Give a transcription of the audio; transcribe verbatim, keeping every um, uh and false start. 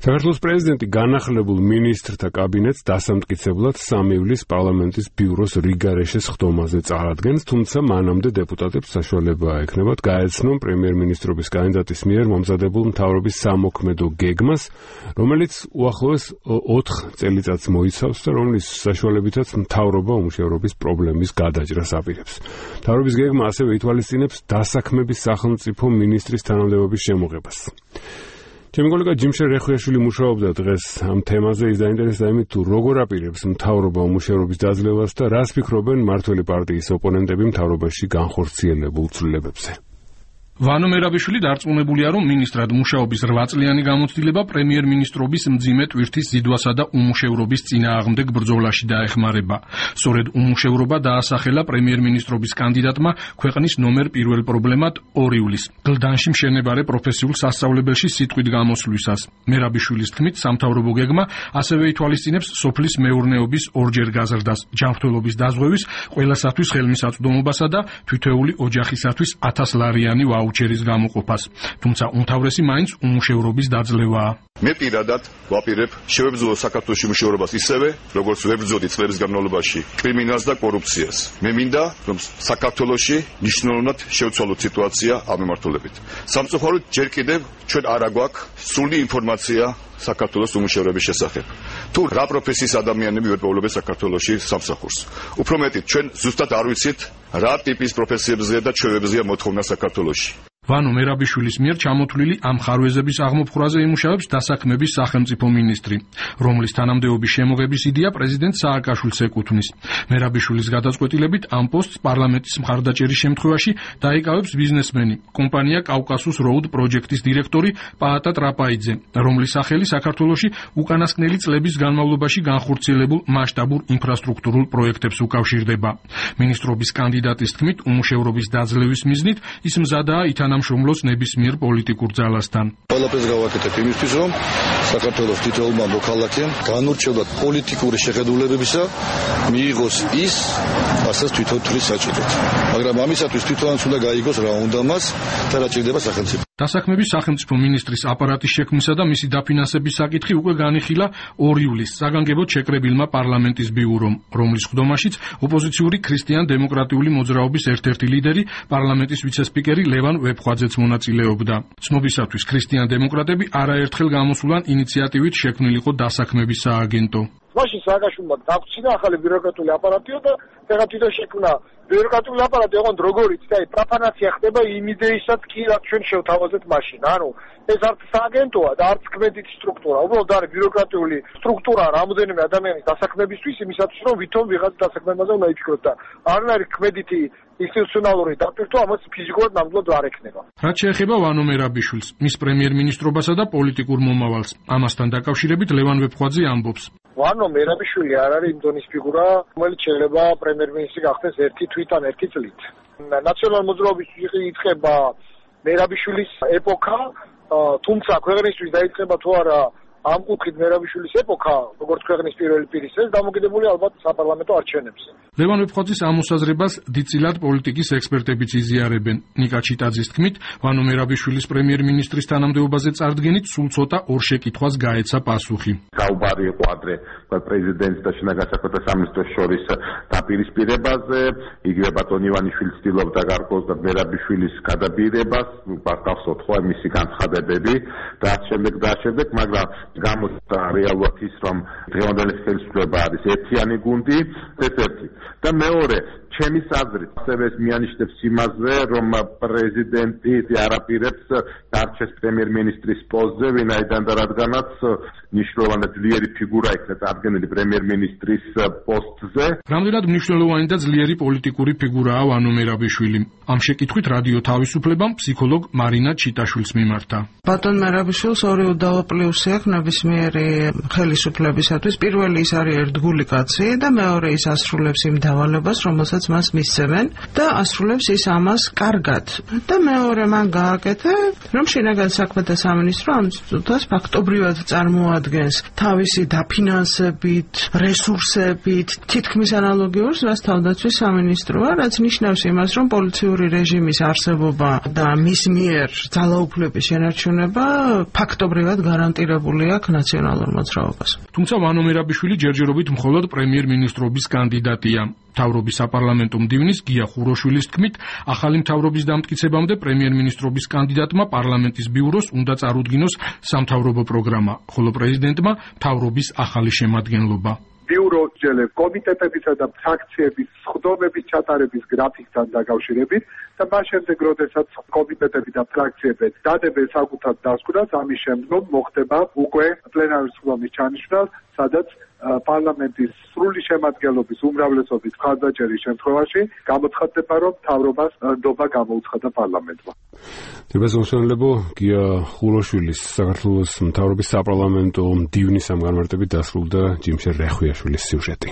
საქართველოს პრეზიდენტი განახლებულ მინისტრთა კაბინეტს დასამტკიცებლად სამი ივლისს პარლამენტის ბიუროს რიგარეშეს ხდომაზე წარადგენს, თუმცა მანამდე დეპუტატებს საშუალება ექნებათ გაეცნონ პრემიერ-მინისტრობის კანდიდატის მიერ მომზადებულ მთავრობის სამოქმედო გეგმას, რომელიც უახლოეს ოთხ წელიწადს მოიცავს და რომლის საშუალებითაც მთავრობა უმუშევრობის პრობლემის გადაჭრას აპირებს. მთავრობის გეგმა ასევე ითვალისწინებს დასაქმების სახელმწიფო მინისტრის თანამდებობის შემოღებას. ჩემი კოლეგა ჯიმშე რეხვიაშვილი მუშაობდა დღეს ამ თემაზე, ის დაინტერესდა იმით, თუ როგორ აპირებს მთავრობა უმუშევრობის დაძლევას და რას ფიქრობენ მმართველი პარტიის ოპონენტები მთავრობაში განხორციელებულ ცვლილებებზე. ვანო მერაბიშვილი დარწმუნებულია, რომ მინისტრად მუშაობის რვა წლიანი გამოცდილება პრემიერ-მინისტრობის მძიმე ტვირთის ზიდვასა და უმუშევრობის წინააღმდეგ ბრძოლაში დაეხმარება. სწორედ უმუშევრობა დაასახელა პრემიერ-მინისტრობის კანდიდატმა ქვეყნის ნომერ პირველ პრობლემად ორი ივლისს, გლდანში მშენებარე პროფესიულ სასწავლებელში სიტყვით გამოსვლისას. მერაბიშვილის თქმით, სამთავრობო გეგმა ასევე ითვალისწინებს სოფლის მეურნეობის ორჯერ გაზრდას, ჯანმრთელობის დაზღვევის, ყველასათვის ხელმისაწვდომობასა და თითოეული ოჯახისათვის ათას ლარიანი ვაუჩერის გამოყოფას. თუმცა უმთავრესი მაინც უმუშევრობის დაძლევაა. მე პირადად ვაპირებ შევებრძოლო საქართველოს უმუშევრობას ისევე, როგორც ვებრძოდი წლების განმავლობაში კრიმინალს და კორუფციას. მე მინდა, რომ საქართველოში მნიშვნელოვნად შევცვალოთ სიტუაცია ამ მიმართულებით. სამწუხაროდ ჯერ კიდევ ჩვენ არ აგვაქვს სრული ინფორმაცია საქართველოს უმუშევრობის შესახებ. თუ რა პროფესიის ადამიანები ვერ პოულობენ საქართველოში სამსახურს. უფრო მეტით, ჩვენ ზუსტად არ ვიცით, რა ტიპის პროფესიებზეა და ჩვევებზეა მოთხოვნა საქართველოში. ვანო მერაბიშვილის მიერ ჩამოთვლილი ამ ხარვეზების აღმოფხვრაზე იმუშავებს დასაქმების სახელმწიფო მინისტრი, რომლის თანამდებობის შემოღების იდეა პრეზიდენტ სააკაშვილს ეკუთვნის. მერაბიშვილის გადაწყვეტილებით ამ პოსტს პარლამენტის მხარდაჭერის შემთხვევაში დაიკავებს ბიზნესმენი, კომპანია კავკასუს როუდ პროჯექტის დირექტორი პაატა ტრაპაიძე, რომლის სახელი საქართველოში უკანასკნელი წლების განმავლობაში განხორციელებულ მასშტაბურ ინფრასტრუქტურულ პროექტებს უკავშირდება. მინისტრობის კანდიდატის თქმით, უმუშევრობის დაძლევის მიზნით ის მზადაა ითანამშრომლოს ნებისმიერ პოლიტიკურ ძალასთან. ყველაფერს გავაკეთებ იმისთვის, რომ საქართველოს თითოეულმა მოქალაქემ განურჩევლად პოლიტიკური შეხედულებებისა მიიღოს ის, რასაც თვითონ თვლის საჭიროდ. მაგრამ ამისათვის თვითონაც უნდა გაიგოს რა უნდა მას და რა ჭირდება სახელმწიფო. დასაქმების სახელმწიფო მინისტრის აპარატის შექმნისა და მისი დაფინანსების საკითხი უკვე განიხილა ორი ივლისს საგანგებოდ შეკრებილმა პარლამენტის ბიურომ, რომლის ხდომაშიც ოპოზიციური ქრისტიან-დემოკრატიული მოძრაობის ერთ-ერთი ლიდერი, პარლამენტის ვიცე-სპიკერი ლევან ვეფხვაძეც მონაწილეობდა. ცნობისათვის ქრისტიან-დემოკრატები არაერთხელ გამოსულან ინიციატივით შექმნილიყო დასაქმების სააგენტო. მაშინ სააკაშვილმა დაგვრჩინა ახალი ბიუროკრატიული აპარატიო და ფეხად თვითონ შექმნა ბიუროკრატიული აპარატი, ოღონდ როგორიც და პროფანაცია ხდება იმ იდეისაც კი, რაც ჩვენ შევთავაზეთ მაშინ. ანუ ეს არც სააგენტოა და არც კმედითი სტრუქტურა, უბრალოდ არის ბიუროკრატიული სტრუქტურა რამოდენიმე ადამიანის დასაქმებისთვის, იმისათვის რომ ვითომ ვიღაც დასაქმებაზე უნდა იფიქროთ და არანაირი კმედითი ინსტიტუციონალური დატვირთვა ამას ფიზიკურად ნამდვილად არ ექნება. რაც შეეხება ვანო მერაბიშვილს, მის პრემიერ-მინისტრობასა და პოლიტიკურ მომავალს, ამასთან დაკავშირებით ლევან ვეფხვაძე ამბობს. ვანო მერაბიშვილი არ არის იმ დონის ფიგურა, რომელიც შეიძლება პრემიერ-მინისტრი გახდეს ერთი თვით ან ერთი წლით. ნაციონალურ მოძრაობის იწყება მერაბიშვილის ეპოქა, თუმცა ქვეყნისთვის დაიწყება თუ არა ამ კუთხით მერაბიშვილის ეპოქა, როგორც ქვეყნის პირველი პირის ეს დამოკიდებული ალბათ საპარლამენტო არჩევნებზე. ლევან ვეფხვაძის ამ მოსაზრებას დიდწილად პოლიტიკის ექსპერტებიც იზიარებენ. ნიკა ჩიტაძის თქმით, ვანო მერაბიშვილის პრემიერ-მინისტრის თანამდებობაზე წარდგენით სულ ცოტა ორ შეკითხვას გაეცა პასუხი. საუბარი იყო ადრე პრეზიდენტს და შინაგან საქმეთა სამინისტროს შორის დაპირისპირებაზე, იგივე ბატონ ივანიშვილი ცდილობდა გარკვეულ და მერაბიშვილის გადაბირებას, გახსოვთ ხო მისი განცხადებები და ამ შემდეგ და ამ შემდეგ, მაგრამ გამოჩნდა რეალურად ის, რომ დღევანდელი ხელისუფლება არის ერთიანი გუნდი, ეს ერთი. და მეორე, ჩემის აზრით, ასევე ეს მიანიშნებს იმაზე, რომ პრეზიდენტი არაპირებს დარჩეს პრემიერ-მინისტრის პოსტზე, ვინაიდან და რადგანაც მნიშვნელოვანი ძლიერი ფიგურა იქნა წარდგენილი პრემიერ-მინისტრის პოსტზე. რამდენად მნიშვნელოვანი და ძლიერი პოლიტიკური ფიგურაა ვანო მერაბიშვილი? ამ შეკითხვით რადიო თავისუფლებამ ფსიქოლოგ მარინა ჩიტაშვილს მიმართა. ბატონ მერაბიშვილს ორი უდავო პლუსი აქვს ნებისმიერი ხელისუფლებისათვის. პირველი ის არის ერთგული კაცი და მეორე ის ასრულებს იმ დავალებას, რომელსაც მას მისცემენ და ასრულებს ის ამას კარგად. და მეორე მან გააკეთა, რომ შინაგან საქმეთა სამინისტრო ამ ინსტიტუტს ფაქტობრივად წარმოადგენს თავისი დაფინანსებით, რესურსებით, თითქმის ანალოგიურს, რაც თავდაცვის სამინისტროა, რაც ნიშნავს იმას, რომ პოლიციური რეჟიმის არსებობა და მის მიერ ძალაუფლების შენარჩუნება ფაქტობრივად გარანტირებული აქვს ნაციონალურ მოძრაობას. თუმცა ვანო მერაბიშვილი ჯერჯერობით მხოლოდ პრემიერ-მინისტრობის კანდიდატია. მთავრობის საპარლამენტო მდივნის გია ხუროშვილის თქმით, ახალი მთავრობის დამტკიცებამდე პრემიერ-მინისტრობის კანდიდატმა პარლამენტის ბიუროს უნდა წარუდგინოს სამთავრობო პროგრამა, ხოლო პრეზიდენტმა მთავრობის ახალი შემადგენლობა. ბიურო ჯელებ კომიტეტებისა და ფრაქციების სხდომების ჩატარების გრაფიკთან დაკავშირებით და მას შემდეგ, როდესაც კომიტეტები და ფრაქციები დადებენ საკუთარ დასკვნას, ამის შემდგომ მოხდება უკვე პლენარული სხდომის ჩანიშვნა, სადაც პარლამენტის სრული შემადგენლობის უმრავლესობის მხარდაჭერის შემთხვევაში გამოცხადდება, რომ მთავრობას ნდობა გამოუცხადა პარლამენტმა. დებაზონსონლებო გია ხუროშვილის საქართველოს მთავრობის საპარლამენტო მდივნის ამ განმარტებით დასრულდა ჯიმშე რეხვიაშვილის სიუჟეტი.